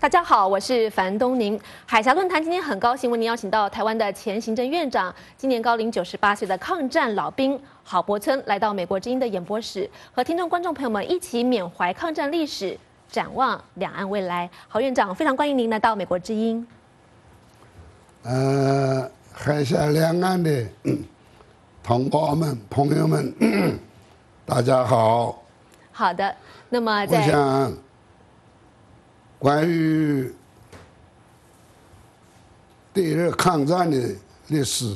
大家好，我是樊东宁。海峡论坛今天很高兴为您邀请到台湾的前行政院长，今年高龄98岁的抗战老兵郝柏村来到美国之音的演播室，和听众观众朋友们一起缅怀抗战历史，展望两岸未来。郝院长，非常欢迎您来到美国之音。 海峡两岸的同胞们、朋友们，大家好。 好的，那么我想关于第一日抗战的历史，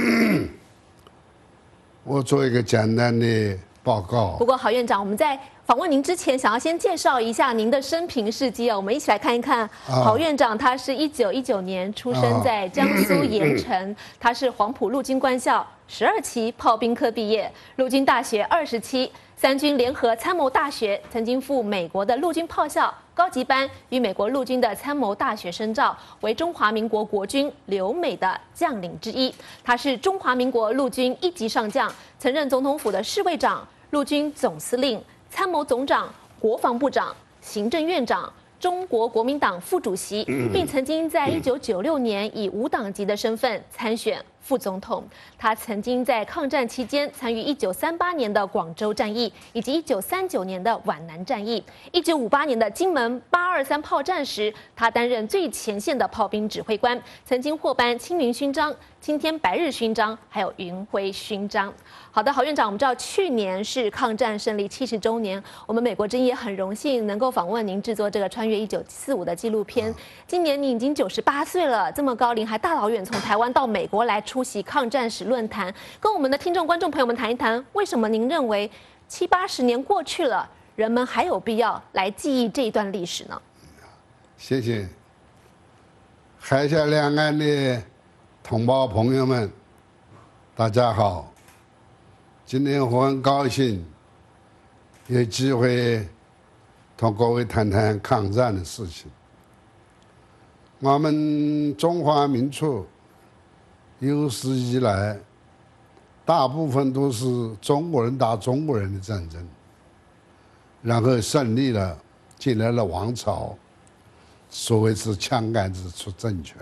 我做一个简单的报告。 不过，郝院长，我们在访问您之前，想要先介绍一下您的生平事迹啊。我们一起来看一看郝院长，他是1919年出生在江苏盐城，他是黄埔陆军官校12期炮兵科毕业，陆军大学20期，三军联合参谋大学，曾经赴美国的陆军炮校高级班，与美国陆军的参谋大学深造，为中华民国国军留美的将领之一。他是中华民国陆军1级上将，曾任总统府的侍卫长、陆军总司令、参谋总长、国防部长、行政院长、中国国民党副主席，并曾经在1996年以无党籍的身份参选副总统。他曾经在抗战期间参与1938年的广州战役，以及1939年的皖南战役。1958年的金门823炮战时，他担任最前线的炮兵指挥官，曾经获颁青云勋章、青天白日勋章，还有云辉勋章。好的，郝院长，我们知道去年是抗战胜利70周年，我们美国之音也很荣幸能够访问您制作这个穿越1945的纪录片。今年你已经98岁了，这么高龄还大老远从台湾到美国来出席抗战史论坛，跟我们的听众观众朋友们谈一谈，为什么您认为70、80年过去了，人们还有必要来记忆这一段历史呢？ 谢谢。海峡两岸的同胞朋友们，大家好。今天我很高兴有机会同各位谈谈抗战的事情。我们中华民族有史以来，大部分都是中国人打中国人的战争，然后胜利了，进来了王朝，所谓是枪杆子出政权。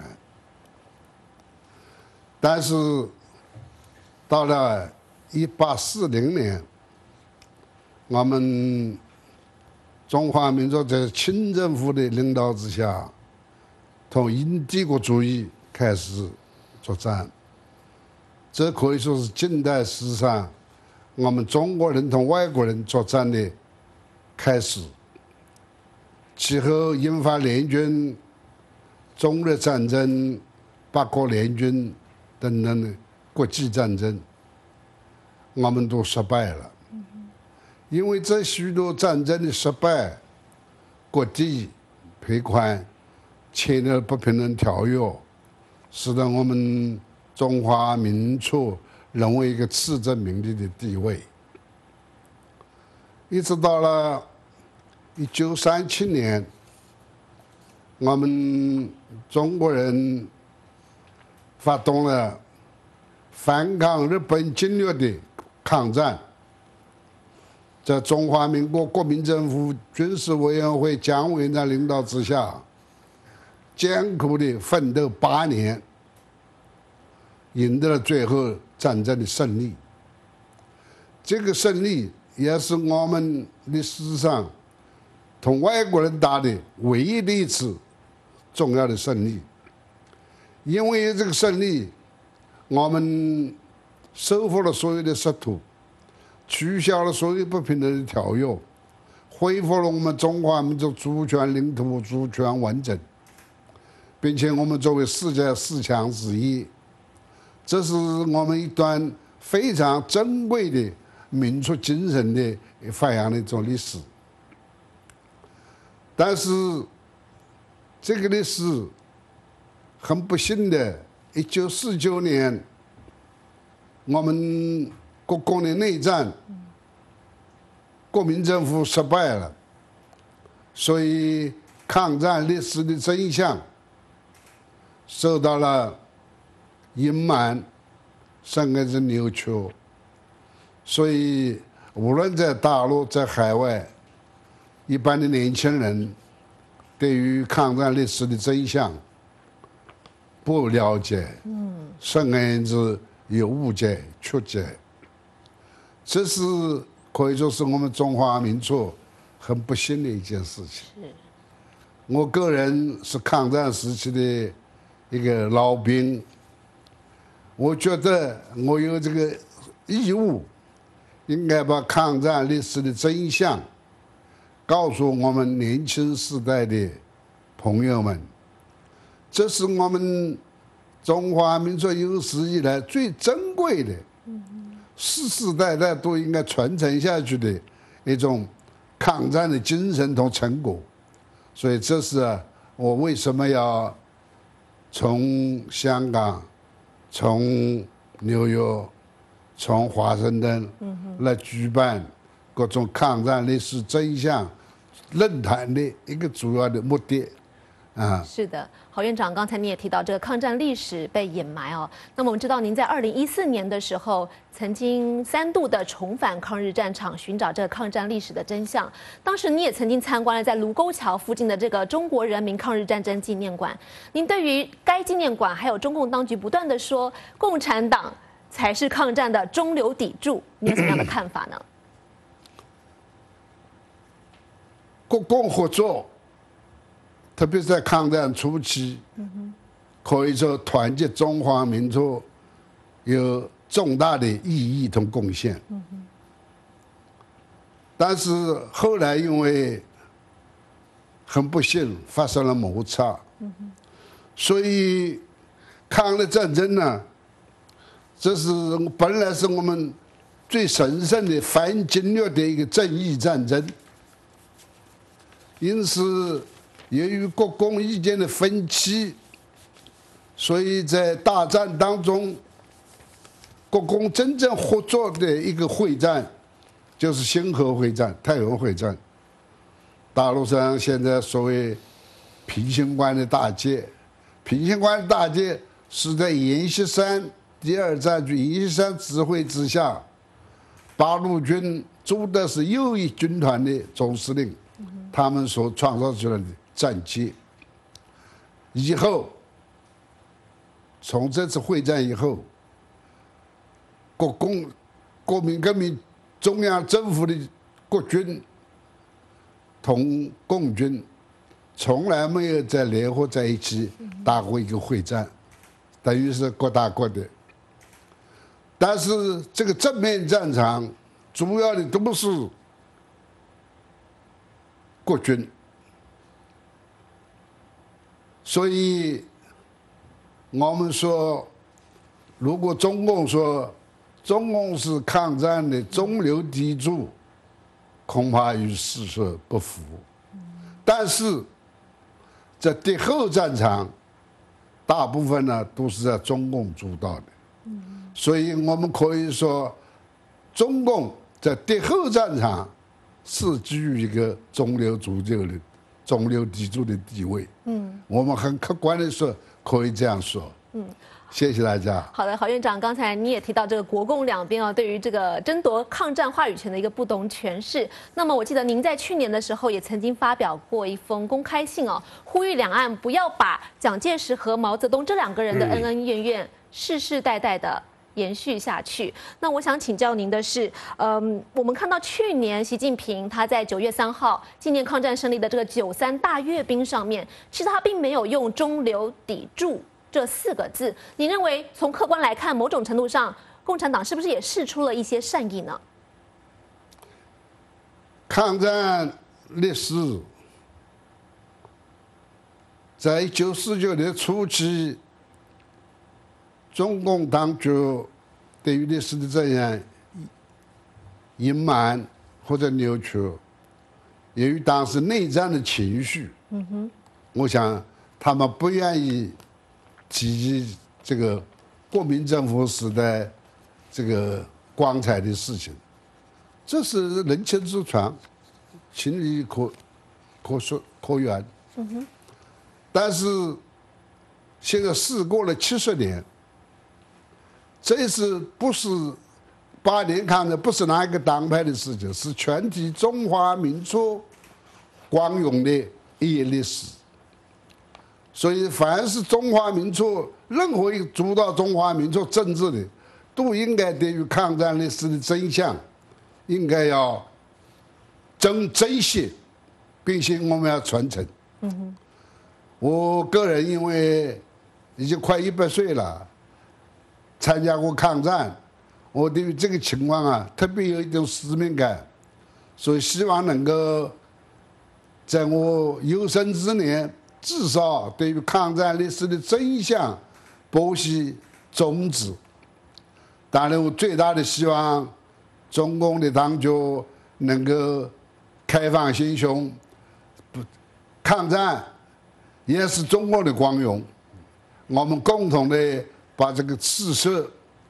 但是到了1840年，我们中华民族在清政府的领导之下，同英帝国主义开始作战。这可以说是近代史上我们中国人同外国人作战的开始。其后引发联军、中日战争、八国联军等等的国际战争，我们都失败了。因为这许多战争的失败，各地赔款，签了不平等条约，使得我们中华民族沦为一个次殖民地的地位。一直到了1937年，我们中国人发动了反抗日本侵略的抗战，在中华民国国民政府军事委员会蒋委员长领导之下，艰苦的奋斗8年，赢得了最后战争的胜利。这个胜利也是我们历史上同外国人打的唯一的一次重要的胜利。因为这个胜利，我们收复了所有的失土，取消了所有不平等的条约，恢复了我们中华民族主权、领土主权完整，并且我们作为世界4强之一，这是我们一段非常珍贵的民族精神的发扬的一种历史。但是这个历史很不幸的，1949年我们国共的内战，国民政府失败了，所以抗战历史的真相受到了隐瞒，甚至是扭曲。所以无论在大陆在海外，一般的年轻人对于抗战历史的真相不了解，甚至有误解、曲解，这是可以说是我们中华民族很不幸的一件事情。我个人是抗战时期的一个老兵，我觉得我有这个义务，应该把抗战历史的真相告诉我们年轻时代的朋友们，这是我们中华民族有史以来最珍贵的，世世代代都应该传承下去的一种抗战的精神同成果。所以这是我为什么要从香港、从纽约、从华盛顿来举办各种抗战历史真相论坛的一个主要的目的。 是的，郝院长，刚才你也提到这个抗战历史被掩埋哦。那么我们知道，您在2014年的时候，曾经3度的重返抗日战场，寻找这个抗战历史的真相。当时你也曾经参观了在卢沟桥附近的这个中国人民抗日战争纪念馆。您对于该纪念馆还有中共当局不断的说共产党才是抗战的中流砥柱，你有什么样的看法呢？ 国共合作，特别在抗战初期，可以说团结中华民族有重大的意义同贡献。但是后来因为很不幸发生了摩擦，所以抗日战争呢，这是本来是我们最神圣的反侵略的一个正义战争，因此由于国共意见的分歧，所以在大战当中，国共真正合作的一个会战就是兴和会战、太原会战。大陆上现在所谓平型关的大捷，平型关的大捷是在阎锡山第2战区阎锡山指挥之下，八路军驻的是右翼军团的总司令，他们所创造出来的战绩。以后，从这次会战以后，国民革命中央政府的国军同共军从来没有再联合在一起打过一个会战，等于是各打各的。但是这个正面战场主要的都是国军，所以我们说，如果中共说中共是抗战的中流砥柱，恐怕与事实不符。但是在敌后战场，大部分呢都是在中共主导的，所以我们可以说，中共在敌后战场是居于一个中流砥柱的地位。我们很客观的说，可以这样说。谢谢大家。 好的，郝院长，刚才你也提到这个国共两边对于这个争夺抗战话语权的一个不同诠释。那么我记得您在去年的时候也曾经发表过一封公开信呼吁两岸不要把蒋介石和毛泽东这2个人的恩恩怨怨世世代代的延续下去。那我想请教您的是，我们看到去年习近平他在9月3号纪念抗战胜利的这个93大阅兵上面，其实他并没有用中流砥柱这4个字。你认为从客观来看，某种程度上，共产党是不是也释出了一些善意呢？ 抗战历史在1949年初期，中共当局对于历史的这样隐瞒或者扭曲，由于当时内战的情绪，我想他们不愿意提及这个国民政府时代这个光彩的事情，这是人情之常，情理可原。但是现在事过了70年，这次不是8年抗战，不是哪一个党派的事情，是全体中华民族光荣的一页历史。 所以凡是中华民族任何一个主导中华民族政治的，都应该对于抗战历史的真相，应该要珍惜，并且我们要传承。我个人因为已经快100岁了，参加过抗战，我对于这个情况啊，特别有一种使命感，所以希望能够在我有生之年，至少对于抗战历史的真相剖析终止。当然，我最大的希望，中共的当局能够开放心胸，抗战也是中国的光荣，我们共同的把这个赤色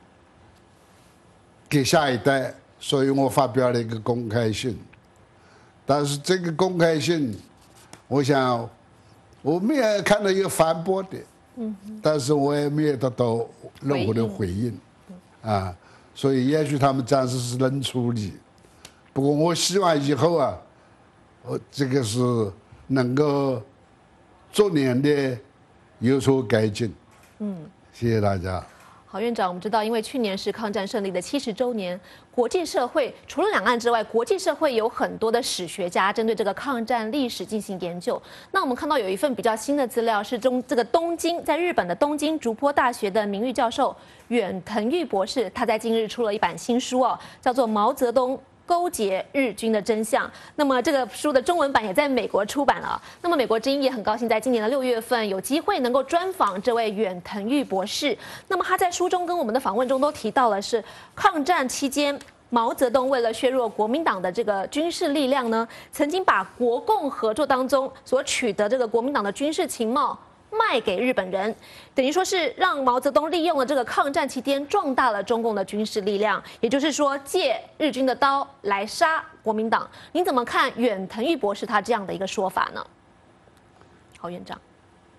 给下一代，所以我发表了一个公开信。但是这个公开信，我想我没有看到有反驳的，但是我也没有得到任何的回应，所以也许他们暂时是冷处理。不过我希望以后啊，这个是能够逐年的有所改进。谢谢大家。 郝院长，我们知道，因为去年是抗战胜利的70周年，国际社会除了两岸之外，国际社会有很多的史学家针对这个抗战历史进行研究。那我们看到有一份比较新的资料，是这个在日本的东京竹坡大学的名誉教授远藤裕博士，他在近日出了一版新书叫做《毛泽东勾结日军的真相》。那么这个书的中文版也在美国出版了。那么美国之音也很高兴，在今年的6月份有机会能够专访这位远藤裕博士。那么他在书中跟我们的访问中都提到了，是抗战期间毛泽东为了削弱国民党的这个军事力量呢，曾经把国共合作当中所取得这个国民党的军事情报卖给日本人，等于说是让毛泽东利用了这个抗战期间壮大了中共的军事力量，也就是说借日军的刀来杀国民党。您怎么看远藤裕博士他这样的一个说法呢？郝院长，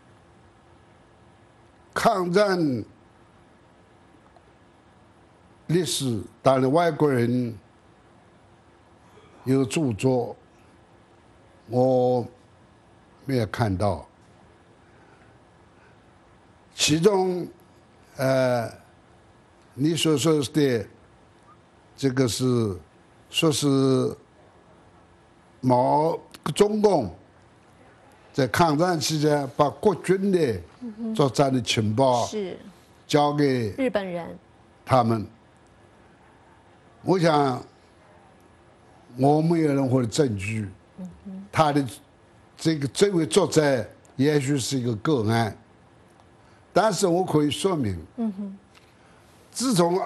抗战历史，当然外国人有著作，我没有看到。其中，你所说的这个是说是中共在抗战期间把国军的作战的情报是交给日本人， 他们。我想我没有任何的证据，他的这位作者也许是一个个案。但是我可以说明，自从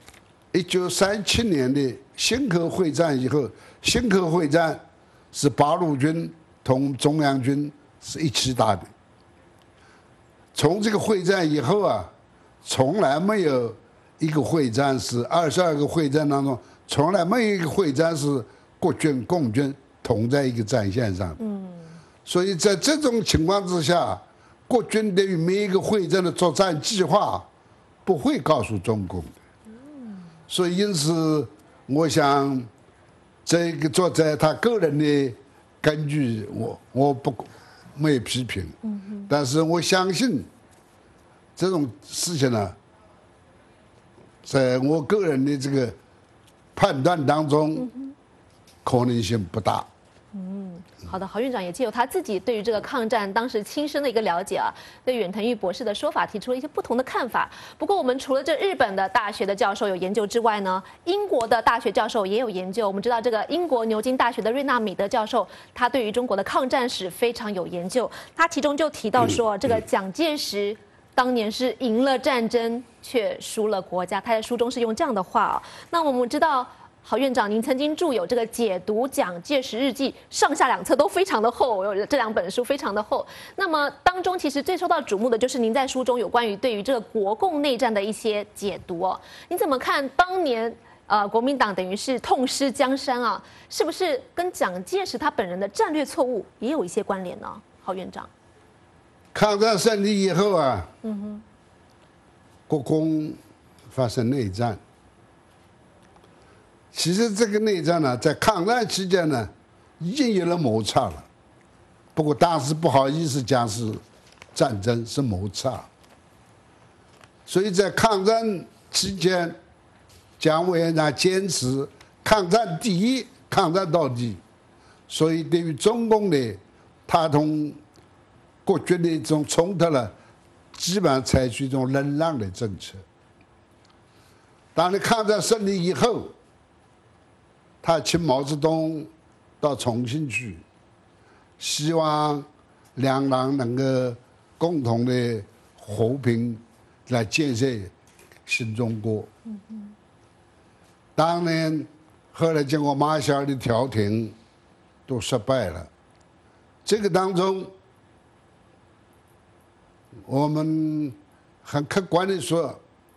1937年的兴科会战以后，兴科会战是八路军同中央军是一起打的。从这个会战以后啊，从来没有一个会战是22个会战当中，从来没有一个会战是国军共军同在一个战线上。所以在这种情况之下，国军对于每一个会战的作战计划不会告诉中共的，所以因此，我想这个作者他个人的根据我没有批评，但是我相信这种事情呢，在我个人的这个判断当中，可能性不大。 好的，郝院长也借由他自己对于这个抗战当时亲身的一个了解对远藤裕博士的说法提出了一些不同的看法。不过，我们除了这日本的大学的教授有研究之外呢，英国的大学教授也有研究。我们知道，这个英国牛津大学的瑞纳米德教授，他对于中国的抗战史非常有研究。他其中就提到说，这个蒋介石当年是赢了战争，却输了国家。他在书中是用这样的话那我们知道，郝院长，您曾经著有这个解读蒋介石日记，上下两册都非常的厚，我有这2本书非常的厚。那么当中其实最受到瞩目的就是您在书中有关于对于这个国共内战的一些解读你怎么看当年国民党等于是痛失江山是不是跟蒋介石他本人的战略错误也有一些关联呢？郝院长， 抗战胜利以后国共发生内战。其实这个内战呢，在抗战期间呢，已经有了摩擦了。不过当时不好意思讲是战争，是摩擦。所以在抗战期间，蒋委员长坚持抗战第一，抗战到底。所以对于中共的他同国军的一种冲突了，基本上采取一种忍让的政策。当然，抗战胜利以后，他请毛泽东到重庆去，希望两党能够共同的和平来建设新中国。当然，后来经过马歇尔的调停，都失败了。这个当中，我们很客观的说，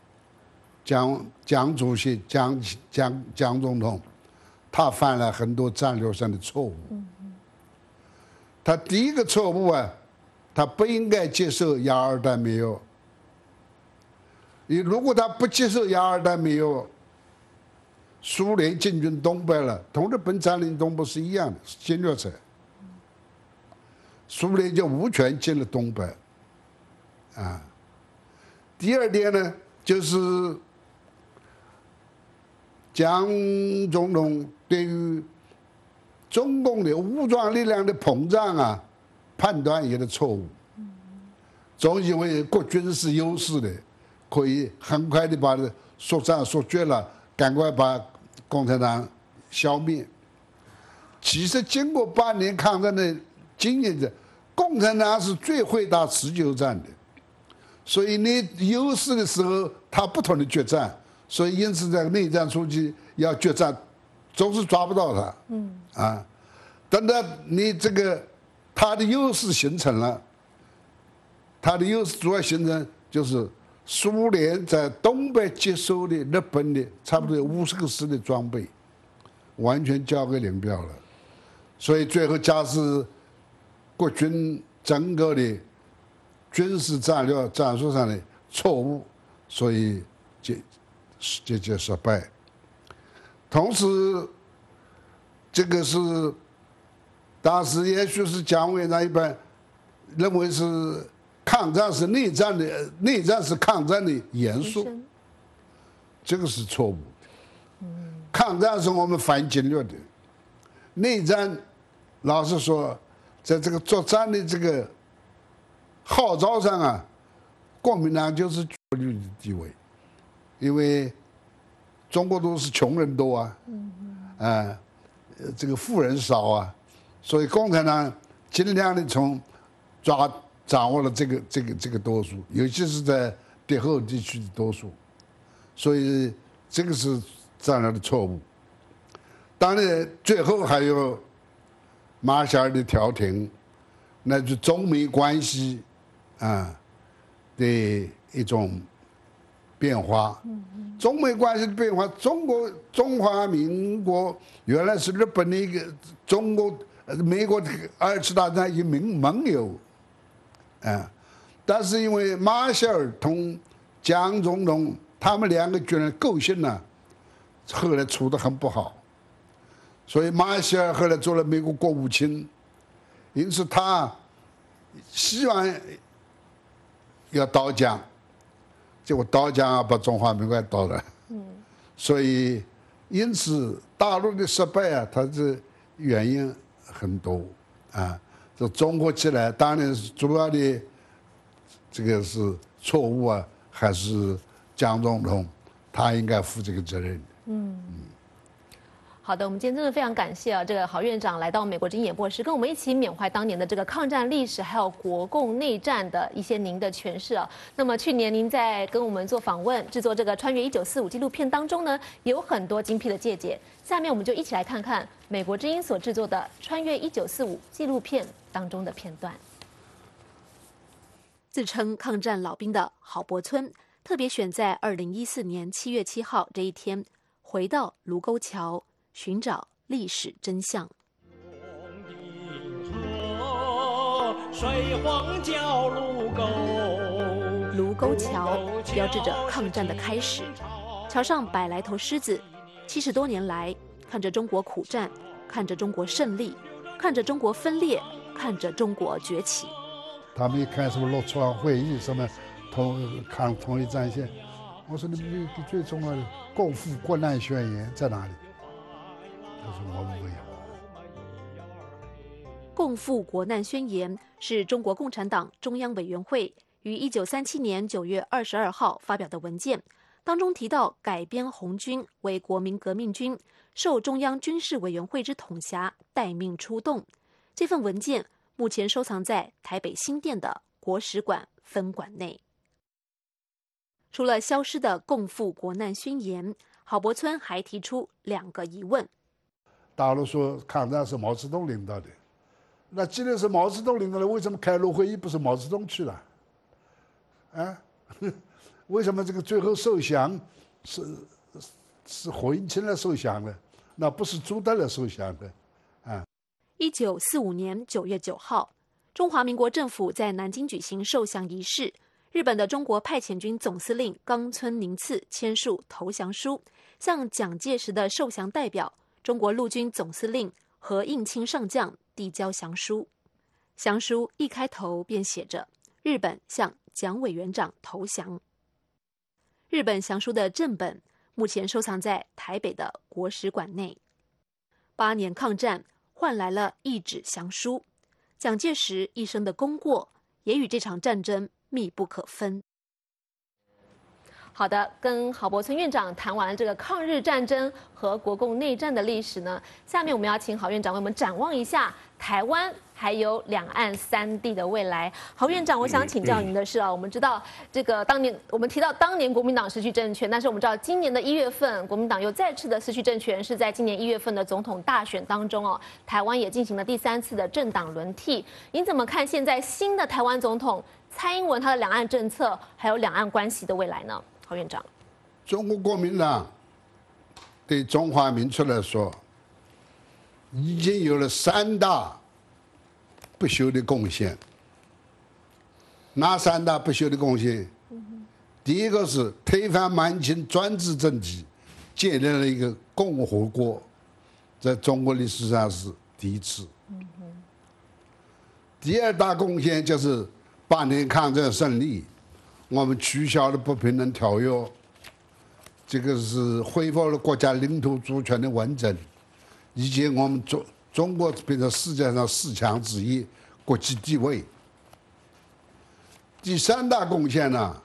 蒋主席、蒋总统，他犯了很多战略上的错误。他第一个错误啊，他不应该接受雅尔丹密约。如果他不接受雅尔丹密约，苏联进军东北了，同日本占领东北是一样的，是侵略者。苏联就无权进了东北。第二点呢，就是蒋总统对于中共的武装力量的膨胀啊，判断也是错误。总以为国军是优势的，可以很快的把它速战速决了，赶快把共产党消灭。其实经过8年抗战的经验的，共产党是最会打持久战的。所以你优势的时候，他不同的决战，所以因此在内战初期要决战，总是抓不到他。等到你这个他的优势形成了，他的优势主要形成就是苏联在东北接收的日本的差不多有50个师的装备，完全交给领标了，所以最后加之国军整个的军事战略战术上的错误，所以节节失败。同时，这个是当时也许是蒋委员长一般认为是抗战是内战的，内战是抗战的元素，这个是错误的。抗战是我们反侵略的，内战老实说，在这个作战的这个号召上啊，国民党就是绝对的地位，因为中国都是穷人多啊，这个富人少啊，所以共产党尽量的掌握了这个多数，尤其是在敌后地区的多数，所以这个是战略的错误。当然，最后还有马歇尔的调停，那就中美关系的一种变化。中美关系的变化，中华民国原来是日本的一个美国的2次大战一盟友，但是因为马歇尔同蒋总统他们2个居然构陷了，后来处得很不好，所以马歇尔后来做了美国国务卿，因此他希望要倒蒋，结果倒蒋把中华民国倒了，所以因此大陆的失败啊，它的原因很多这综合起来，当然主要的这个是错误啊，还是蒋总统他应该负这个责任。 好的，我们今天真的非常感谢这个郝院长来到美国之音演播室，跟我们一起缅怀当年的这个抗战历史，还有国共内战的一些您的诠释那么去年您在跟我们做访问，制作这个《穿越1945》纪录片当中呢，也有很多精辟的借鉴。下面我们就一起来看看美国之音所制作的《穿越1945》纪录片当中的片段。自称抗战老兵的郝柏村，特别选在2014年7月7号这一天，回到卢沟桥。寻找历史真相。卢沟桥标志着抗战的开始，桥上100来头狮子，70多年来看着中国苦战，看着中国胜利，看着中国分裂，看着中国崛起。 他们一看什么洛川会议，什么抗统一战线，我说你们最重要的共赴国难宣言在哪里？他说我们没有。 共赴国难宣言是中国共产党中央委员会于1937年9月22号发表的文件，当中提到改编红军为国民革命军，受中央军事委员会之统辖，待命出动。这份文件目前收藏在台北新店的国史馆分馆内。除了消失的共赴国难宣言，郝柏村还提出2个疑问。 大陆说抗战是毛泽东领导的，那既然是毛泽东领导的，为什么开罗会议不是毛泽东去了？啊，为什么这个最后受降是何应钦来受降的？那不是朱德来受降的啊 ？1945年9月9号，中华民国政府在南京举行受降仪式。日本的中国派遣军总司令冈村宁次签署投降书，向蒋介石的受降代表中国陆军总司令何应钦上将递交降书。降书一开头便写着“日本向蒋委员长投降”。日本降书的正本目前收藏在台北的国史馆内。8年抗战换来了一纸降书，蒋介石一生的功过也与这场战争密不可分。好的，跟郝柏村院长谈完了这个抗日战争和国共内战的历史呢，下面我们要请郝院长为我们展望一下台湾还有两岸3地的未来。郝院长，我想请教您的是我们知道这个我们提到当年国民党失去政权，但是我们知道今年的1月份，国民党又再次的失去政权，是在今年1月份的总统大选当中台湾也进行了第3次的政党轮替。您怎么看现在新的台湾总统蔡英文他的两岸政策还有两岸关系的未来呢？郝院长， 中国国民党对中华民族来说，已经有了3大不朽的贡献。哪3大不朽的贡献？第一个是推翻满清专制政体，建立了一个共和国，在中国历史上是第一次。第2大贡献就是8年抗战胜利，我们取消了不平等条约，这个是恢复了国家领土主权的完整，以及我们中国变成世界上4强之一，国际地位。第3大贡献呢，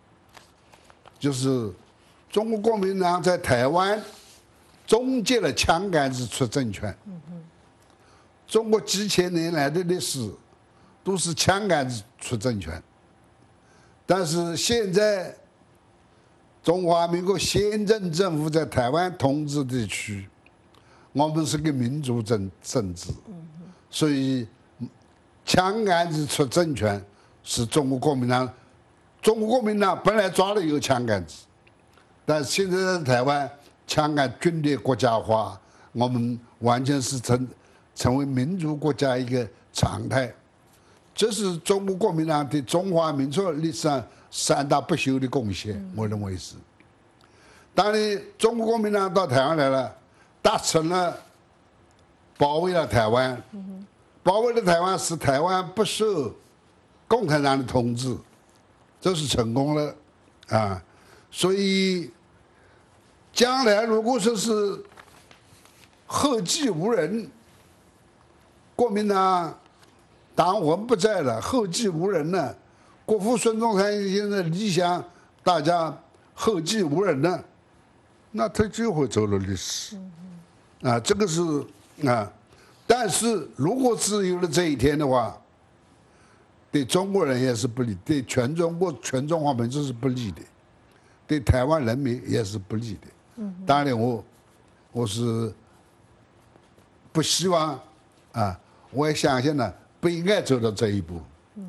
就是中国国民党在台湾终结了枪杆子出政权。中国几千年来的历史都是枪杆子出政权。但是现在，中华民国宪政政府在台湾统治地区，我们是个民主政治，所以枪杆子出政权是中国国民党。中国国民党本来抓了一个枪杆子，但现在在台湾，枪杆军队国家化，我们完全是成为民主国家一个常态。这是中国国民党对中华民族历史上3大不朽的贡献，我认为是。当然，中国国民党到台湾来了，达成了保卫了台湾，保卫了台湾，使台湾不受共产党的统治，这是成功了啊！所以，将来如果说是后继无人，国民党党魂不在了，后继无人了，国父孙中山现在理想大家后继无人了，那他就会走入历史啊，这个是啊。但是如果是有了这一天的话，对中国人也是不利，对全中国全中华民族是不利的，对台湾人民也是不利的。当然我是不希望啊，我也相信呢，不应该走到这一步。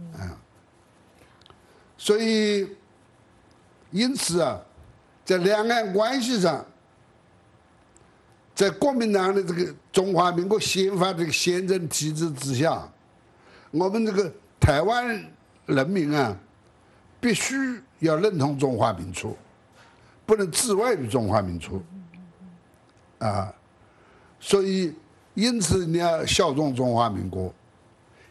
所以因此啊，在两岸关系上，在国民党的这个中华民国宪法这个宪政体制之下，我们这个台湾人民啊，必须要认同中华民族，不能自外于中华民族啊。所以因此你要效忠中华民国，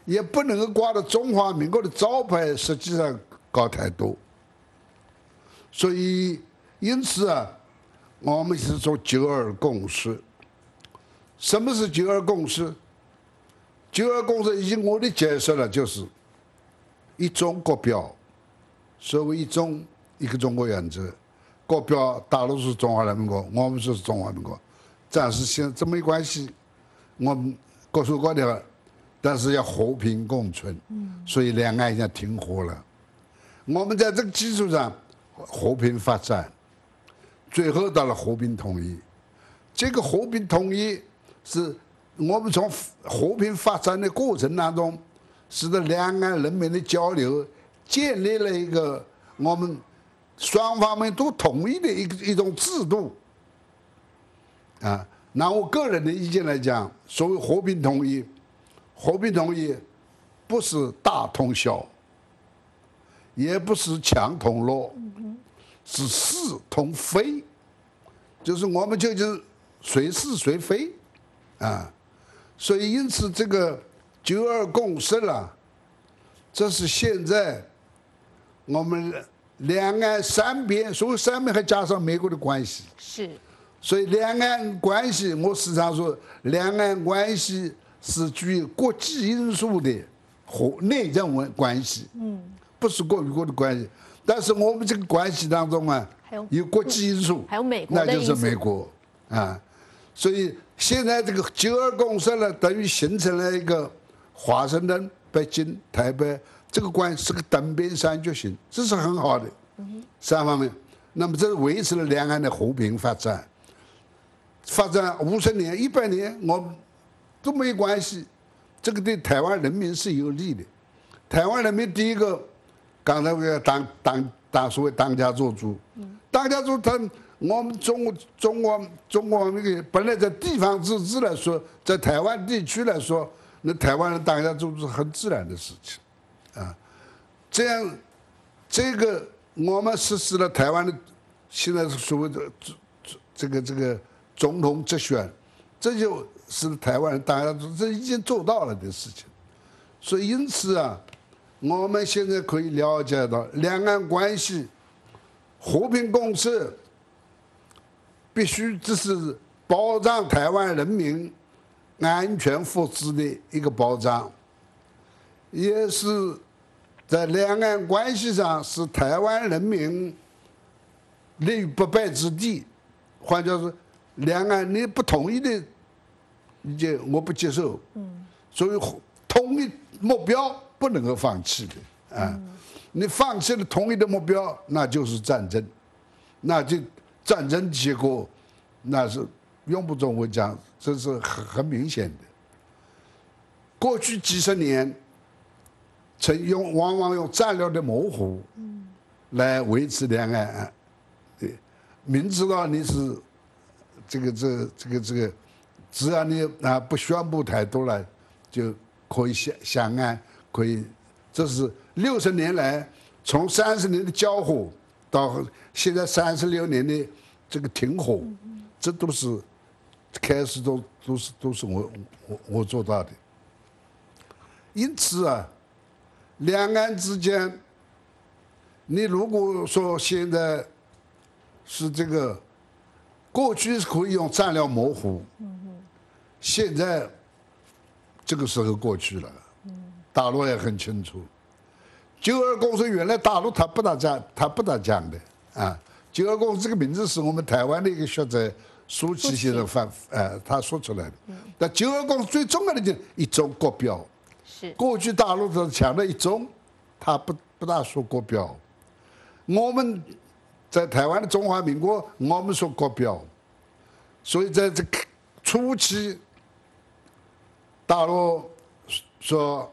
也不能够挂着中华民国的招牌，实际上搞太多。所以，因此啊，我们是说九二共识。什么是九二共识？九二共识已经我的解释了，就是一中国标，所谓一中一个中国原则，国标大陆是中华人民国，我们是中华民国，暂时现在这没关系，我们各说各的，但是要和平共存，所以两岸已经停火了。我们在这个基础上和平发展，最后到了和平统一。这个和平统一是我们从和平发展的过程当中，使得两岸人民的交流建立了一个我们双方面都统一的一种制度。啊，拿我个人的意见来讲，所谓和平统一，和平统一不是大通小，也不是强同弱，是是同非，就是我们就是谁是谁非，啊，所以因此这个九二共识了，这是现在我们两岸三边，所谓三边还加上美国的关系， 是， 所以两岸关系，我时常说，两岸关系是具有国际因素的和内政关系，不是国与国的关系。但是我们这个关系当中啊，有国际因素， 还有美国那就是美国啊。所以现在这个九二共识呢，等于形成了一个华盛顿、北京、台北这个关系是个单边三角形，这是很好的，三方面。那么这是维持了两岸的和平发展，发展50年、100年，我们都没关系。这个对台湾人民是有利的。台湾人民第一个，刚才我要当所谓当家做主，当家做主，我们中国那个本来在地方自治来说，在台湾地区来说，那台湾人当家做主是很自然的事情，啊，这样，这个我们实施了台湾的现在所谓的这个总统直选，这就是台湾人当家做主，这已经做到了的事情。所以因此啊，我们现在可以了解到，两岸关系和平共识，必须这是保障台湾人民安全福祉的一个保障，也是在两岸关系上使台湾人民立于不败之地。换句话说，两岸你不同意的意见我不接受，所以统一目标不能够放弃的啊！你放弃了统一的目标，那就是战争，那就战争结果，那是用不着我讲，这是很明显的。过去几十年，往往用战略的模糊来维持两岸，对，明知道你是这个，只要你不宣布台独了，就可以相安，可以。这是60年来，从30年的交火到现在36年的这个停火，这都是开始都是我做到的。因此啊，两岸之间，你如果说现在是这个过去是可以用战略模糊，现在这个时候过去了，大陆也很清楚。九二共识原来大陆他不大讲的啊。九二共识这个名字是我们台湾的一个学者苏启先生他说出来的。但九二共识最重要的就是一中国标。 是。过去大陆都强调一中，他不大说国标。我们在台湾的中华民国，我们说国标。所以在这个初期，大陆说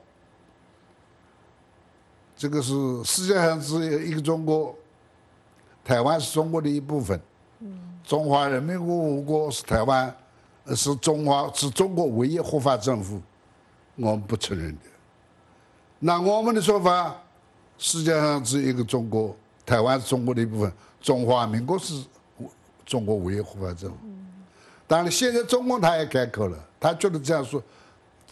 这个是世界上只有一个中国，台湾是中国的一部分，中华人民共和国是台湾，是中国唯一合法政府，我们不承认的。那我们的说法，世界上只有一个中国，台湾是中国的一部分，中华民国是中国唯一合法政府。当然，现在中共他也改口了，他觉得这样说，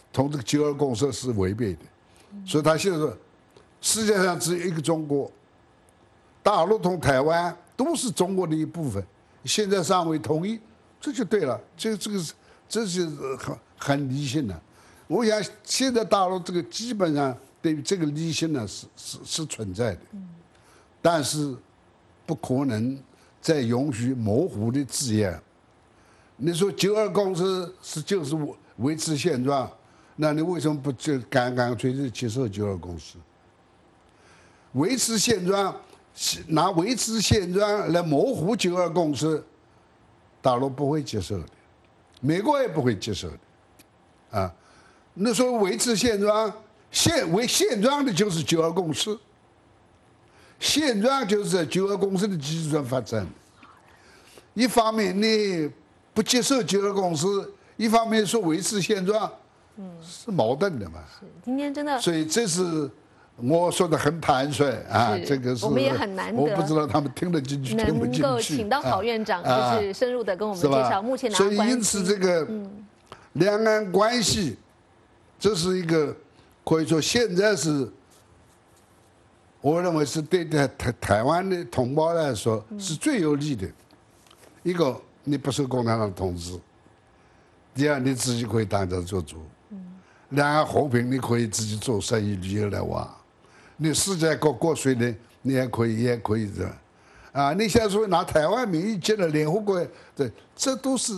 同这个九二共识是违背的，所以他现在说，世界上只有一个中国，大陆同台湾都是中国的一部分，现在尚未统一，这就对了，这是很理性的。我想现在大陆这个基本上对于这个理性呢是存在的，但是不可能再允许模糊的字眼。你说九二共识就是维持现状，那你为什么不就干脆的接受九二共识？维持现状，拿维持现状来模糊九二共识，大陆不会接受的，美国也不会接受的，啊，那说维持现状，现状的就是九二共识，现状就是在九二共识的基础上发展。一方面你不接受九二共识，一方面说维持现状，是矛盾的嘛？ 是，今天真的， 所以这是我说的很坦率啊，这个是我们也很难得， 我不知道他们听得进去听不进去。 能够请到郝院长，就是深入的跟我们介绍目前两岸关系。 所以因此这个两岸关系，这是一个可以说现在是，我认为是对台湾的同胞来说是最有利的。一个，你不受共产党统治；第二，你自己可以当家做主；两岸和平，你可以自己做生意、旅游来玩；你世界各国水平，你也可以的。啊，你现在说拿台湾名义进了联合国，对，这都是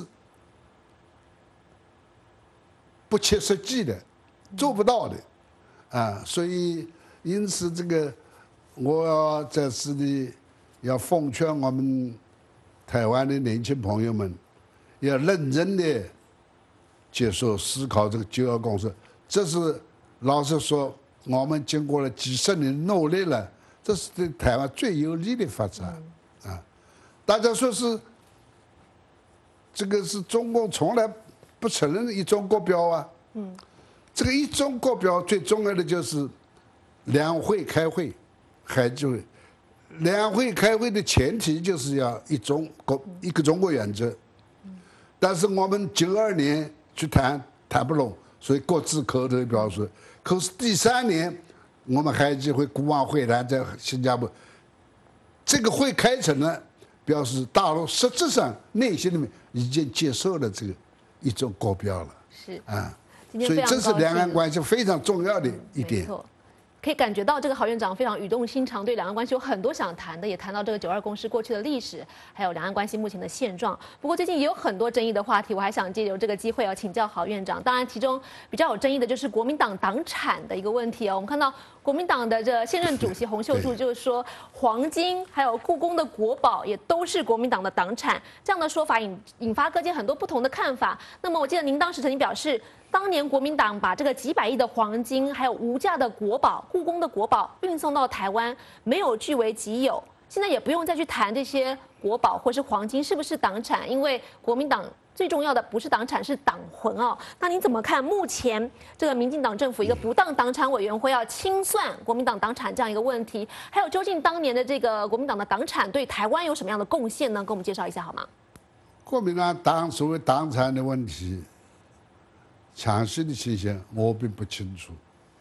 不切实际的，做不到的，啊，所以因此这个，我要在此里要奉劝我们台湾的年轻朋友们，要认真的接受思考这个九二共识。这是老实说，我们经过了几十年努力了，这是对台湾最有利的发展啊！大家说是这个是中共从来不承认的一中国标啊，这个一中国标最重要的就是两会开会，还就两会开会的前提就是要一个中国原则，但是我们92年去谈不拢，所以各自口头表述。可是第3年我们海基会国王会谈在新加坡，这个会开成了，表示大陆实质上内心里面已经接受了这个一中国标了。 是啊，所以这是两岸关系非常重要的一点。 可以感觉到这个郝院长非常语重心长，对两岸关系有很多想谈的，也谈到这个9·2共识过去的历史，还有两岸关系目前的现状。不过最近也有很多争议的话题，我还想借由这个机会要请教郝院长。当然，其中比较有争议的就是国民党党产的一个问题哦。我们看到国民党的这现任主席洪秀柱就是说，黄金还有故宫的国宝也都是国民党的党产，这样的说法引发各界很多不同的看法。那么我记得您当时曾经表示，当年国民党把这个几百亿的黄金，还有无价的国宝、故宫的国宝运送到台湾，没有据为己有。现在也不用再去谈这些国宝或是黄金是不是党产，因为国民党最重要的不是党产，是党魂哦。那您怎么看目前这个民进党政府一个不当党产委员会要清算国民党党产这样一个问题？还有究竟当年的这个国民党的党产对台湾有什么样的贡献呢？跟我们介绍一下好吗？ 国民党所谓党产的问题，详细的情形我并不清楚，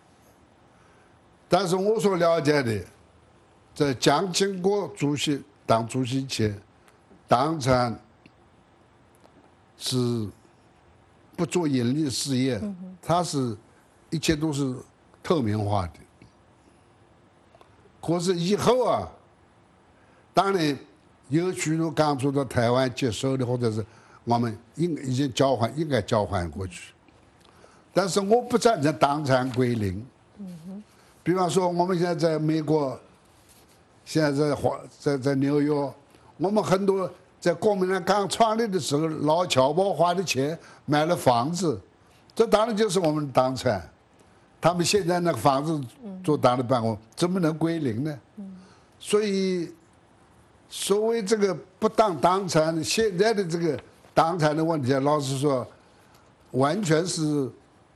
但是我所了解的，在蒋经国党主席前，党产是不做盈利事业，它是一切都是透明化的。可是以后啊，当然有许多刚出到台湾接收的，或者是我们应该交换过去。但是我不赞成党产归零。比方说，我们现在在美国，现在在纽约，我们很多在国民党刚创立的时候，老侨胞花的钱买了房子，这当然就是我们的党产。他们现在那个房子做党的办公，怎么能归零呢？所以，所谓这个不当党产，现在的这个党产的问题，老实说，完全是。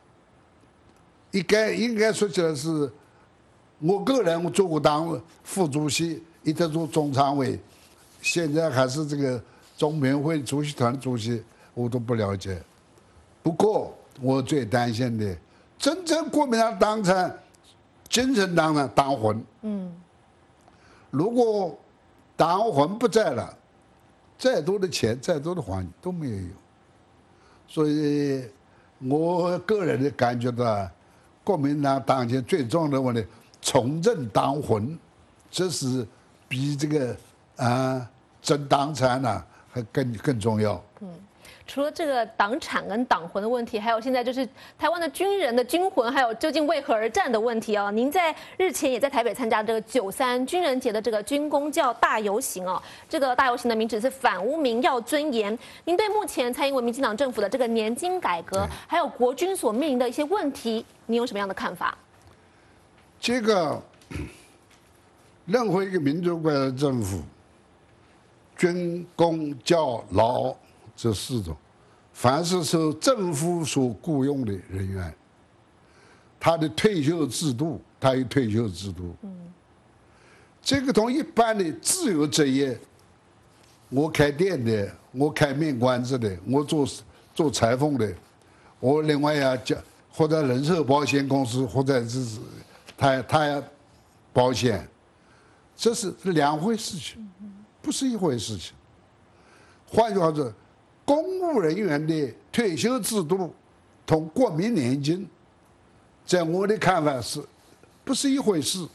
应该说起来是，我个人我做过党副主席，一直做中常委，现在还是这个中评会主席团主席，我都不了解。不过我最担心的，真正国民党党产、精神党的党魂。如果党魂不在了，再多的钱、再多的环境都没有用。所以，我个人的感觉到，国民党当前最重要的问题，重振党魂，这是比这个争党产呢还更重要。 除了这个党产跟党魂的问题，还有现在就是台湾的军人的军魂，还有究竟为何而战的问题啊。您在日前也在台北参加这个93军人节的这个军公教大游行哦，这个大游行的名字是反污名要尊严。您对目前蔡英文民进党政府的这个年金改革，还有国军所面临的一些问题，你有什么样的看法？ 这个任何一个民主国家的政府，军公教劳这4种，凡是受政府所雇佣的人员，他的退休制度，他有退休制度。这个同一般的自由职业，我开店的，我开面馆子的，我做裁缝的，我另外要叫或者人寿保险公司，或者是他要保险，这是2回事情，不是一回事情。换句话说，公务人员的退休制度同国民年金，在我的看法不是一回事。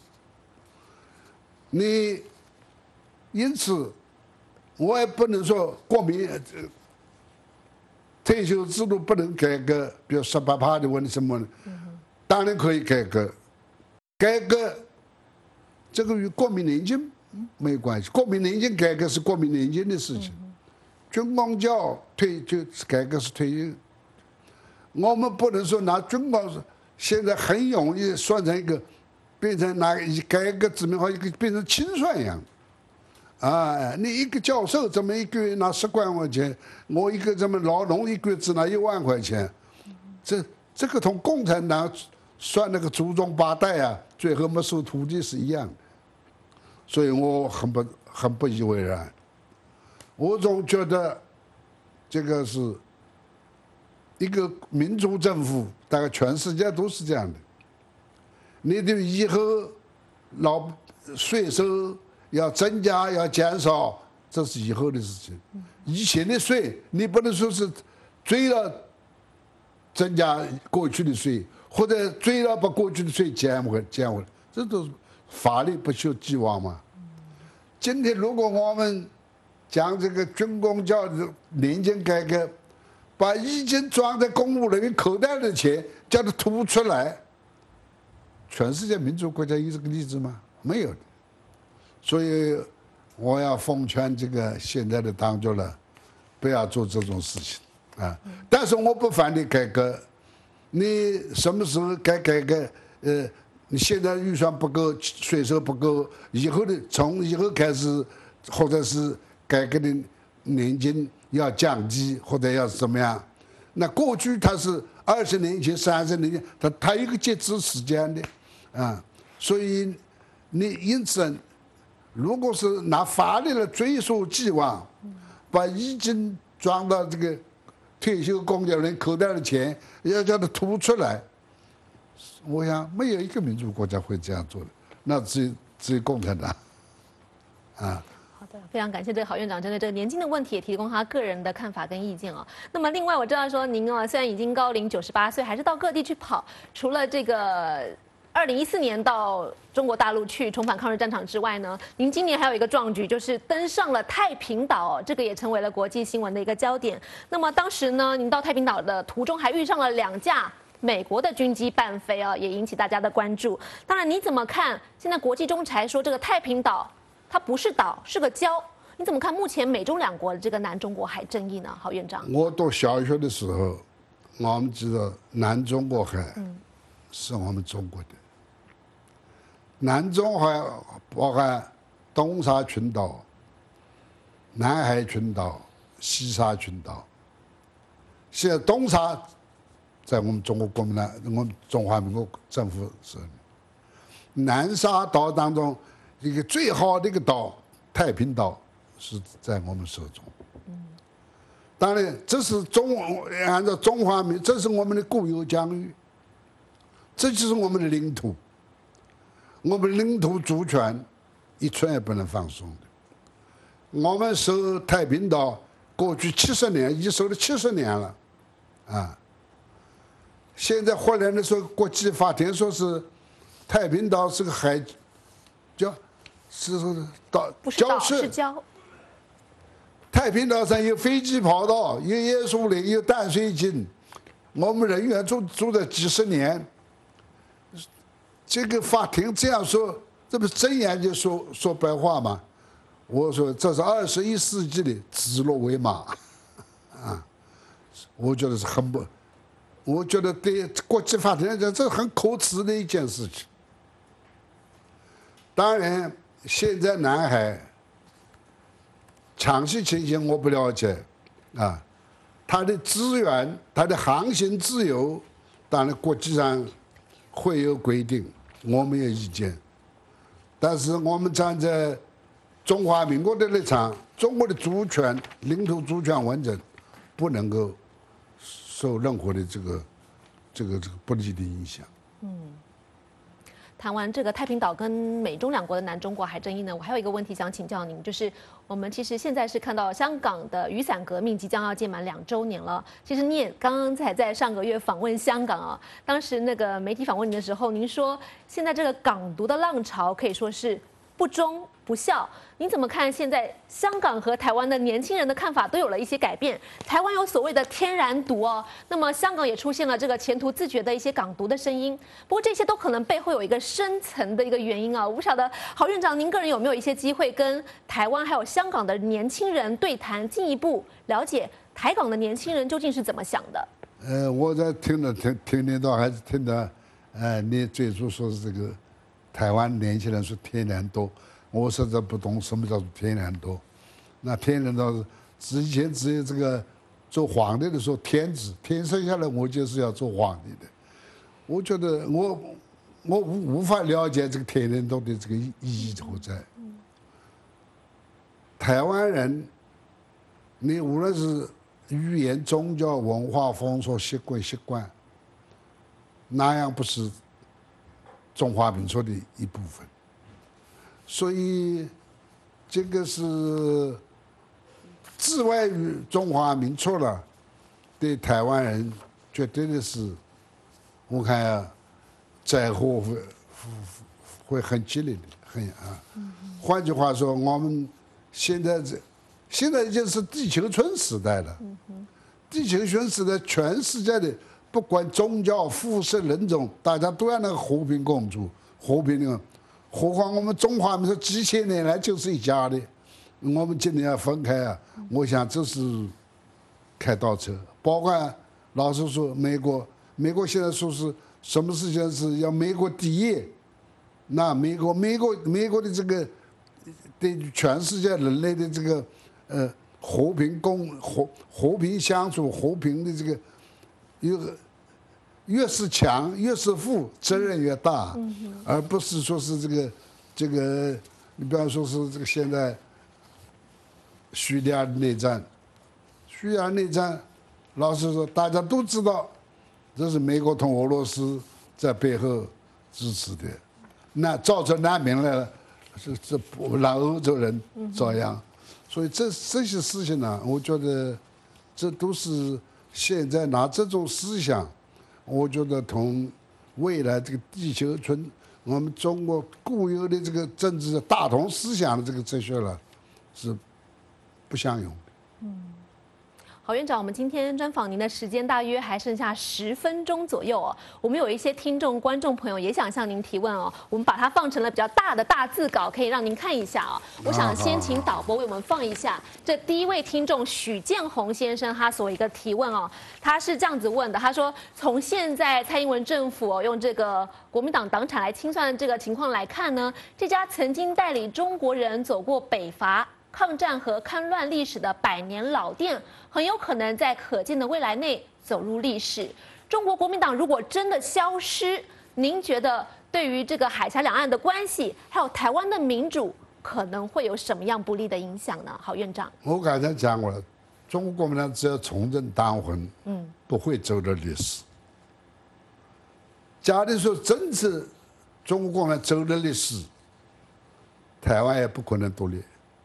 因此，我也不能说国民退休制度不能改革，比如18%的问题什么的，当然可以改革。改革这个与国民年金没关系，国民年金改革是国民年金的事情。军公教改革是退休，我们不能说拿军公现在很容易算成一个，变成拿改革指名好一个变成清算一样，你一个教授怎么一个月拿10万块钱，我一个这么劳农一个月只拿1万块钱，这个同共产党算那个祖宗8代啊，最后没收土地是一样的，所以我很不以为然。我总觉得，这个是一个民主政府，大概全世界都是这样的。你的以后税收要增加要减少，这是以后的事情。以前的税，你不能说是追了增加过去的税，或者追了把过去的税减回来，这都是法律不朽既往嘛。今天如果我们将这个军公教的年金改革，把已经装在公务人员口袋的钱叫他吐出来，全世界民主国家有这个例子吗？没有的。所以我要奉劝这个现在的当局了，不要做这种事情啊。但是我不反对改革，你什么时候改革？你现在预算不够，税收不够，从以后开始，或者是改革的年金要降低，或者要怎么样？那过去它是20年前、30年前，它有一个截止时间的，所以因此，如果是拿法律来追溯既往，把已经装到这个退休公教人口袋的钱要叫它吐出来，我想没有一个民主国家会这样做的，那只有共产党， 好的，非常感谢这个郝院长针对这个年金的问题也提供他个人的看法跟意见哦。那么另外我知道说您虽然已经高龄98岁，还是到各地去跑，除了这个2014年到中国大陆去重返抗日战场之外呢，您今年还有一个壮举，就是登上了太平岛，这个也成为了国际新闻的一个焦点。那么当时呢，您到太平岛的途中还遇上了2架美国的军机伴飞啊，也引起大家的关注。当然，你怎么看？现在国际仲裁说这个太平岛它不是岛，是个礁。你怎么看目前美中2国的这个南中国海争议呢？郝院长， 我读小学的时候，我们知道南中国海是我们中国的。南中海包含东沙群岛、南海群岛、西沙群岛。现在东沙在我们中国国民党、我们中华民国政府手里，南沙岛当中一个最好的一个岛太平岛是在我们手中。 当然，这是按照中华民，这是我们的固有疆域，这就是我们的领土，我们领土主权一寸也不能放松的。我们守太平岛过去70年，已经守了70年了，啊！现在后来的说，国际法庭说是太平岛是个海，是岛不是岛是礁。 太平岛上有飞机跑道，有椰树林，有淡水井，我们人员住了几十年。这个法庭这样说，这不是睁眼就说白话吗？我说这是21世纪的指鹿为马，啊，我觉得是很不，我觉得对国际法庭来讲，这是很可耻的一件事情。当然，现在南海详细情形我不了解，啊，它的资源、它的航行自由，当然国际上会有规定，我没有意见。但是我们站在中华民国的立场，中国的主权、领土主权完整，不能够受任何的这个不利的影响。 谈完这个太平岛跟美中两国的南中国海争议呢，我还有一个问题想请教您，就是我们其实现在是看到香港的雨伞革命即将要届满2周年了。其实你也刚刚才在上个月访问香港啊，当时那个媒体访问您的时候，您说现在这个港独的浪潮可以说是不忠不孝，您怎么看现在香港和台湾的年轻人的看法都有了一些改变？台湾有所谓的天然独哦，那么香港也出现了这个前途自觉的一些港独的声音。不过这些都可能背后有一个深层的一个原因啊。我不晓得郝院长，您个人有没有一些机会跟台湾还有香港的年轻人对谈，进一步了解台港的年轻人究竟是怎么想的？ 我在听到还是听到，你最初说是这个台湾年轻人说天然多。我实在不懂什么叫做天然多，那天然多是以前只有这个做皇帝的时候天子天生下来我就是要做皇帝的。我觉得我无法了解这个天然多的这个意义所在。台湾人，你无论是语言、宗教、文化、风俗、习惯，那样不是中华民族的一部分。所以，这个是之外于中华民族了，对台湾人绝对的是，我看啊，灾祸会很激烈的，很啊。换句话说，我们现在已经是地球村时代了。地球村时代，全世界的不管宗教、肤色、人种，大家都要那个和平共处，和平的。何况我们中华民族几千年来就是一家的，我们今天要分开啊，我想这是开倒车。包括老实说，美国现在说是什么事情是要美国第一，那美国的这个对全世界人类的这个和平相处、和平的这个越是强越是富，责任越大，而不是说是这个，你比方说是这个现在叙利亚的内战，老实说大家都知道，这是美国同俄罗斯在背后支持的，那造成难民来了，是让欧洲人遭殃，所以这些事情呢，我觉得这都是现在拿这种思想。我觉得同未来这个地球村，我们中国固有的这个政治大同思想的这个哲学了，是不相容的。 郝院长，我们今天专访您的时间大约还剩下10分钟左右哦。我们有一些听众、观众朋友也想向您提问哦，我们把它放成了比较大的大字稿，可以让您看一下哦。我想先请导播为我们放一下这第一位听众许建宏先生他所一个提问哦，他是这样子问的，他说从现在蔡英文政府用这个国民党党产来清算这个情况来看呢，这家曾经带领中国人走过北伐、抗战和戡乱历史的100年老店，很有可能在可见的未来内走入历史。中国国民党如果真的消失，您觉得对于这个海峡两岸的关系，还有台湾的民主，可能会有什么样不利的影响呢？郝院长， 我刚才讲过了， 中国国民党只要重振党魂，不会走入历史。假如说真是中国国民党走入历史，台湾也不可能独立，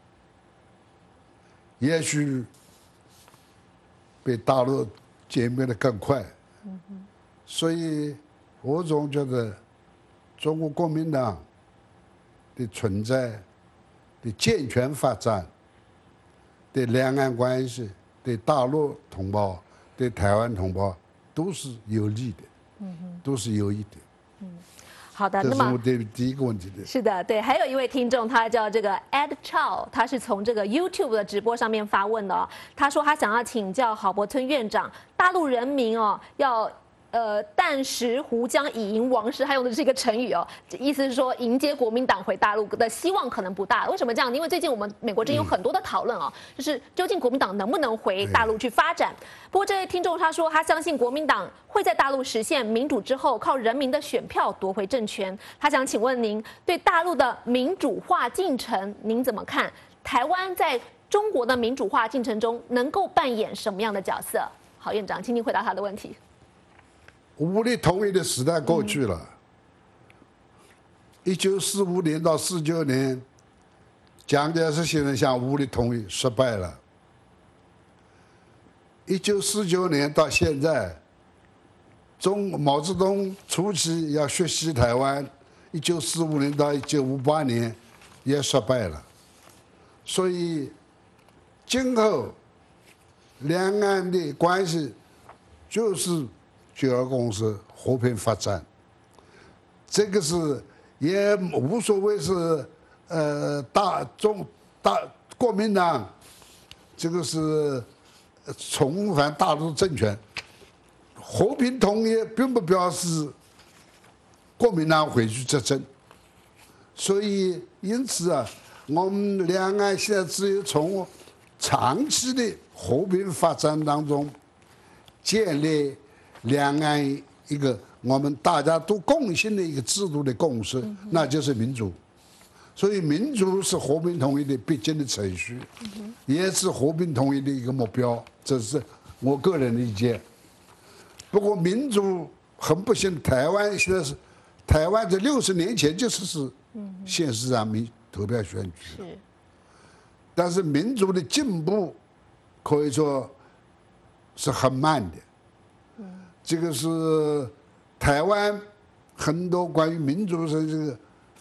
也许被大陆歼灭的更快。所以我总觉得中国国民党的存在、对健全发展、对两岸关系、对大陆同胞、对台湾同胞都是有利的，都是有益的。 好的， 这是那么我对第一个问题的。 是的，对，还有一位听众，他叫这个 Ed Chow， 他是从这个 YouTube 的直播上面发问的哦。他说他想要请教郝柏村院长，大陆人民哦要旦食胡浆以迎王师，他用的是一个成语哦，意思是说迎接国民党回大陆的希望可能不大。为什么这样？因为最近我们美国这边有很多的讨论哦，就是究竟国民党能不能回大陆去发展。不过这位听众他说，他相信国民党会在大陆实现民主之后，靠人民的选票夺回政权。他想请问您，对大陆的民主化进程您怎么看？台湾在中国的民主化进程中能够扮演什么样的角色？郝院长，请您回答他的问题。 武力统一的时代过去了。1945年到49年，蒋介石先生想武力统一失败了。1949年到现在，毛泽东初期要学习台湾，1945年到1958年也失败了。所以，今后两岸的关系就是9·2共识和平发展，这个是也无所谓是大国民党这个是重返大陆政权，和平统一并不表示国民党回去执政，所以因此啊，我们两岸现在只有从长期的和平发展当中建立两岸一个我们大家都共信的一个制度的共识，那就是民主。所以民主是和平统一的必经的程序，也是和平统一的一个目标，这是我个人的意见。不过民主很不幸，台湾现在是台湾在60年前就是县市长投票选举，但是民主的进步可以说是很慢的。这个是台湾很多关于民主的这个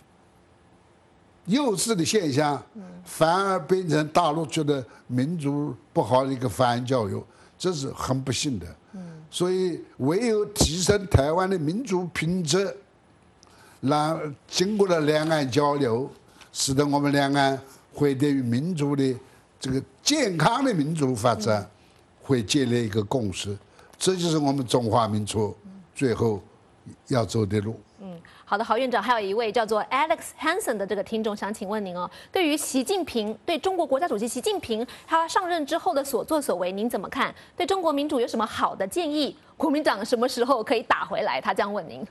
幼稚的现象，反而变成大陆觉得民主不好的一个反教育，这是很不幸的。所以唯有提升台湾的民主品质，经过了两岸交流，使得我们两岸会对于民主的这个健康的民主发展会建立一个共识。这就是我们中华民族最后要走的路。 好的，郝院长，还有一位叫做 Alex Hansen 的这个听众想请问您哦，对于习近平，对中国国家主席习近平他上任之后的所作所为，您怎么看？对中国民主有什么好的建议？国民党什么时候可以打回来？他这样问您。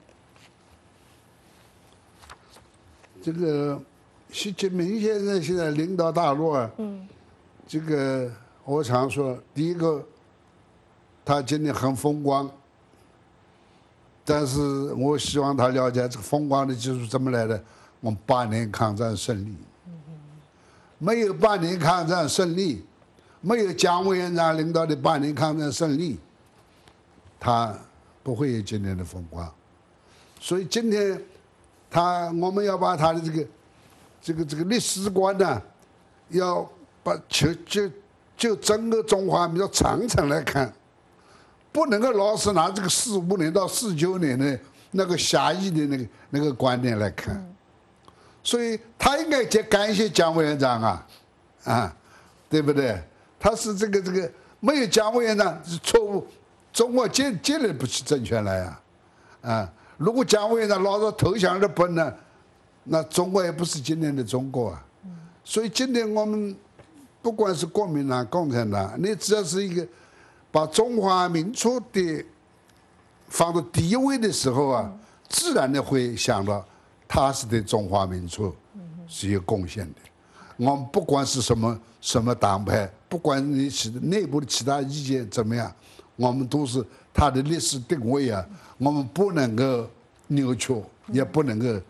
这个习近平先生现在领导大陆啊，这个我常说，第一个，他今天很风光。但是我希望他了解这个风光的技术怎么来的。我们8年抗战胜利，没有8年抗战胜利，没有蒋委员长领导的8年抗战胜利，他不会有今天的风光。所以今天我们要把他的这个历史观呢，要把就整个中华民族长城来看。不能够老是拿这个45年到49年的那个狭义的那个观点来看，所以他应该感谢蒋委员长对不对？他是这个没有蒋委员长是错误，中国建立不起政权来如果蒋委员长老是投降日本呢，那中国也不是今天的中国啊。所以今天我们不管是国民党、共产党，你只要是一个。把中华民族的放到第一位的时候自然的会想到他是对中华民族是有贡献的， 我们不管是什么党派，不管你内部的其他意见怎么样，我们都是它的历史定位啊，我们不能够扭曲，也不能够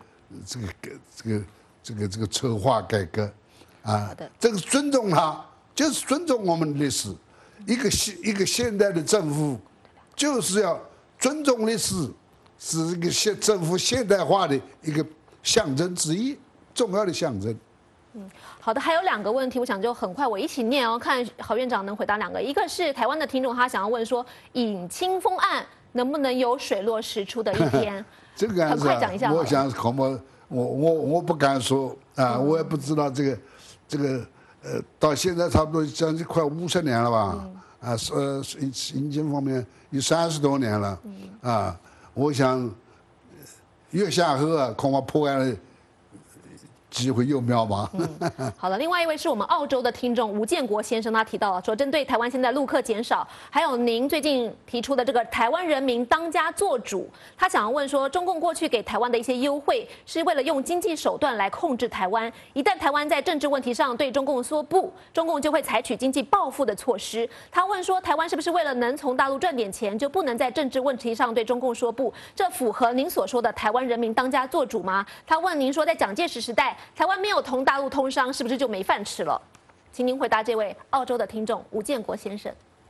这个策划改革，啊，这个尊重它，就是尊重我们的历史。一个现代的政府，就是要尊重历史，是一个政府现代化的一个象征之一，重要的象征。 好的，还有2个问题，我想就很快我一起念哦，看郝院长能回答2个。一个是台湾的听众，他想要问说，尹清风案能不能有水落石出的一天？ 这个很快讲一下。 我想恐怕我不敢说啊，我也不知道这个到现在差不多将近快50年了吧？引进方面有30多年了，啊，我想越下河啊，恐怕破案的机会又渺茫。 好的，另外一位是我们澳洲的听众吴建国先生，他提到了说，针对台湾现在陆客减少，还有您最近提出的这个台湾人民当家作主，他想要问说，中共过去给台湾的一些优惠，是为了用经济手段来控制台湾，一旦台湾在政治问题上对中共说不，中共就会采取经济报复的措施。他问说，台湾是不是为了能从大陆赚点钱，就不能在政治问题上对中共说不？这符合您所说的台湾人民当家作主吗？他问您说，在蒋介石时代，台湾没有同大陆通商，是不是就没饭吃了？请您回答这位澳洲的听众吴建国先生。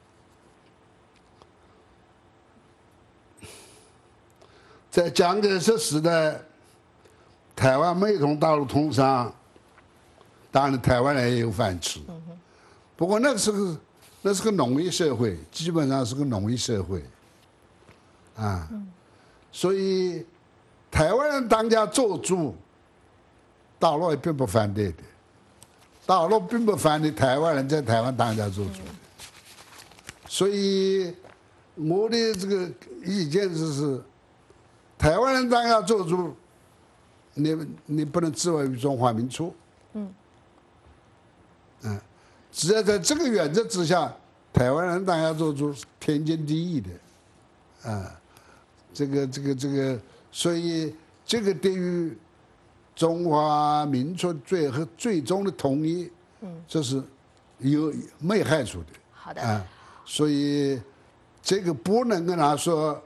在蒋介石时代，台湾没有同大陆通商，当然台湾人也有饭吃。不过那是个农业社会，基本上是个农业社会，啊，所以台湾人当家做主。大陆也并不反对的，大陆并不反对台湾人在台湾当家做主的，所以我的这个意见就是，台湾人当家做主，你不能置外于中华民族，只要在这个原则之下，台湾人当家做主是天经地义的，啊，这个，所以这个对于中华民族最终的统一，这是没害处的。 好的， 所以这个不能跟他说，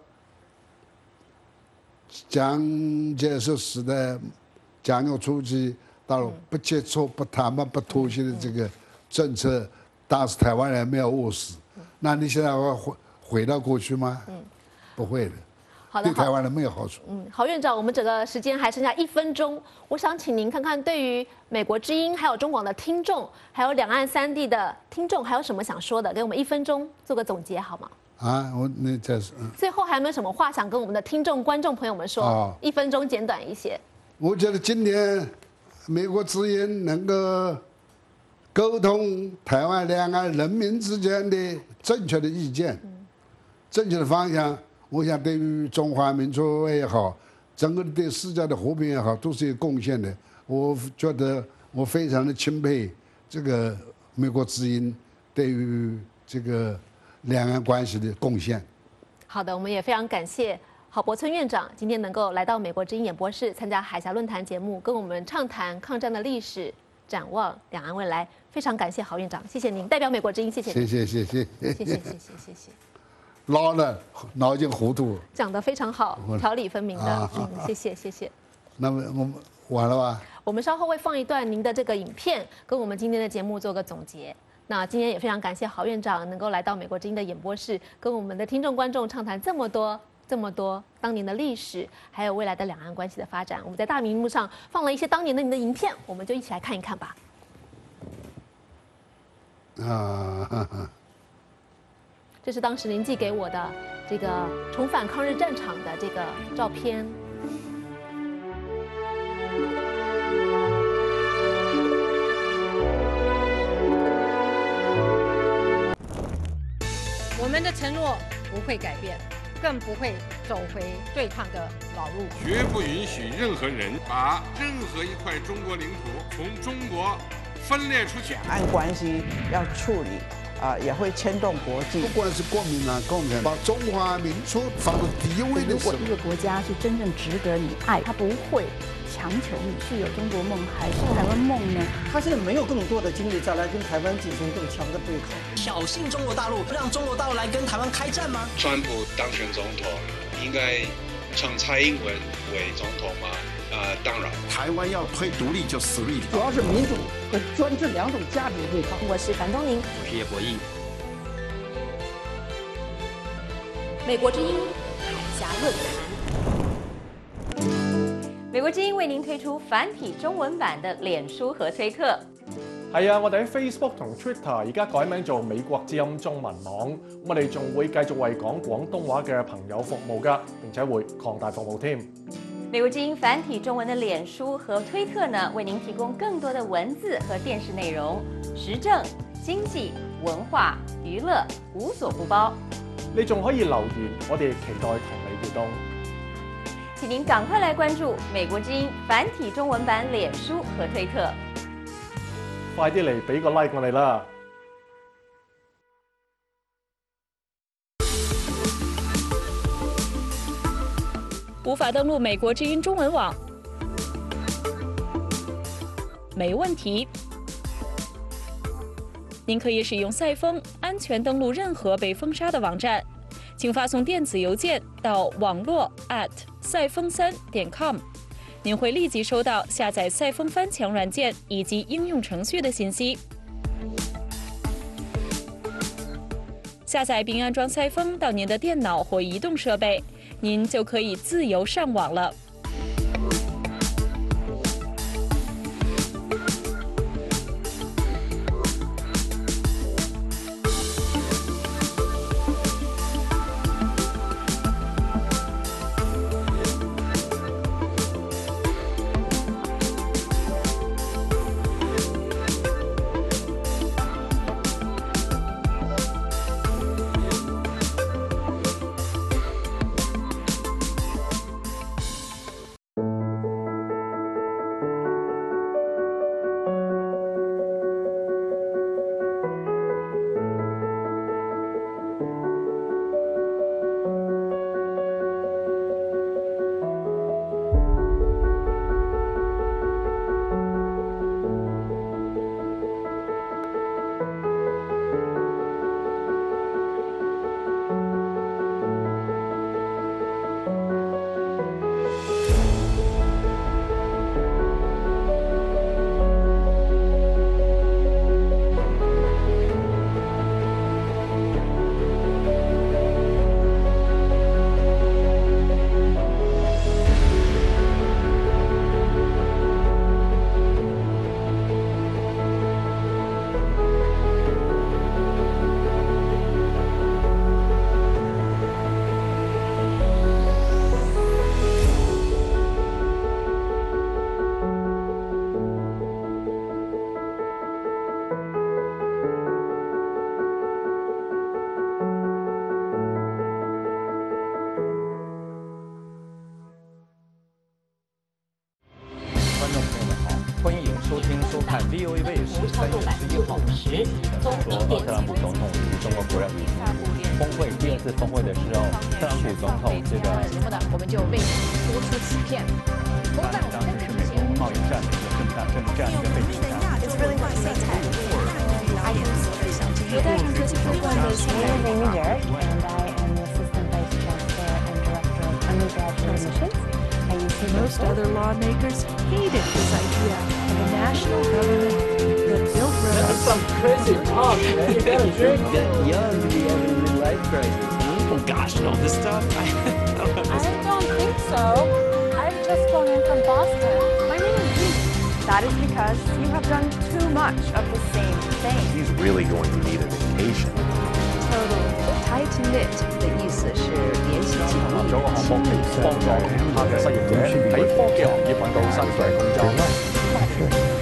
蒋介石时代蒋友初期大陆不接触、不谈判、不妥协的这个政策，当时台湾人没有务实。那你现在会回到过去吗？不会的。 好的， 对台湾人没有好处。 郝院长，我们整个时间还剩下1分钟，我想请您看看，对于美国之音、还有中广的听众，还有两岸3地的听众，还有什么想说的？给我们1分钟做个总结好吗？ 啊， 最后还有没有什么话想跟我们的听众、观众朋友们说？1分钟简短一些。 我觉得今年美国之音能够沟通台湾两岸人民之间的正确的意见、正确的方向。我想，对于中华民族也好，整个对世界的和平也好，都是有贡献的。我觉得我非常的钦佩这个美国之音对于这个两岸关系的贡献。 好的，我们也非常感谢郝柏村院长今天能够来到美国之音演播室参加海峡论坛节目，跟我们畅谈抗战的历史，展望两岸未来。非常感谢郝院长，谢谢您，代表美国之音，谢谢您。谢谢。 老了，脑筋糊涂。 讲得非常好，条理分明的，谢谢。 那么我们完了吧？ 我们稍后会放一段您的这个影片，跟我们今天的节目做个总结。那今天也非常感谢郝院长能够来到美国之音的演播室，跟我们的听众观众畅谈这么多当年的历史，还有未来的两岸关系的发展。我们在大屏幕上放了一些当年的您的影片，我们就一起来看一看吧。这是当时您寄给我的这个重返抗日战场的这个照片。 我们的承诺不会改变，更不会走回对抗的老路。 绝不允许任何人把任何一块中国领土从中国分裂出去。 两岸关系要处理， 也会牵动国际。 不管是国民党、共产党，把中华民族放在第一位的时候， 如果一个国家是真正值得你爱，他不会强求你是有中国梦还是台湾梦呢？ 他现在没有更多的精力再来跟台湾进行更强的对抗， 挑衅中国大陆，让中国大陆来跟台湾开战吗？ 川普当选总统，应该从蔡英文为总统吗？当然， 台湾要推独立就死路一条， 主要是民主和专制两种价值的对抗。 我是樊东宁， 我是叶博弈。 美国之音海峡论坛，美国之音为您推出繁體中文版的臉書和推特。 係啊，我哋喺 Facebook 同 Twitter 而家改名做美國之音中文網，我哋仲會繼續為講廣東話嘅朋友服務㗎，並且會擴大服務添。 美國之音繁體中文的臉書和推特呢，為您提供更多的文字和電視內容，時政、經濟、文化、娛樂無所不包。 你仲可以留言，我哋期待同你互動。 請您趕快來關注美國之音繁體中文版臉書和推特。 快啲嚟俾個 like 我哋啦！ 无法登录美国之音中文网？没问题，您可以使用赛风安全登录任何被封杀的网站，请发送电子邮件到网络赛风3.com， 您会立即收到下载赛风翻墙软件以及应用程序的信息。下载并安装赛风到您的电脑或移动设备，您就可以自由上网了。 收看 VOA 卫视3月11号说特朗普总统与中国国人峰会第2次峰会的时候，特朗普总统这个节目呢，我们就为您播出此片。 当时是美国贸易战的一个这样一个背景下。 由大众科技主管的前任美女人 and I am the Assistant Vice Chancellor and Director of Undergraduate Admissions. Most other lawmakers hated this idea of a national government that built roads. That's some crazy talk, man. You gotta drink. You're young to be having a midlife crisis. Oh gosh, and all this stuff. I don't think so. I've just flown in from Boston. My name is Lee. That is because you have done too much of the same thing. He's really going to need a vacation. Totally. Tight-knit 的意思是联系紧密。 咗個項目幫助其他嘅失業者喺科技行業揾到薪水工作。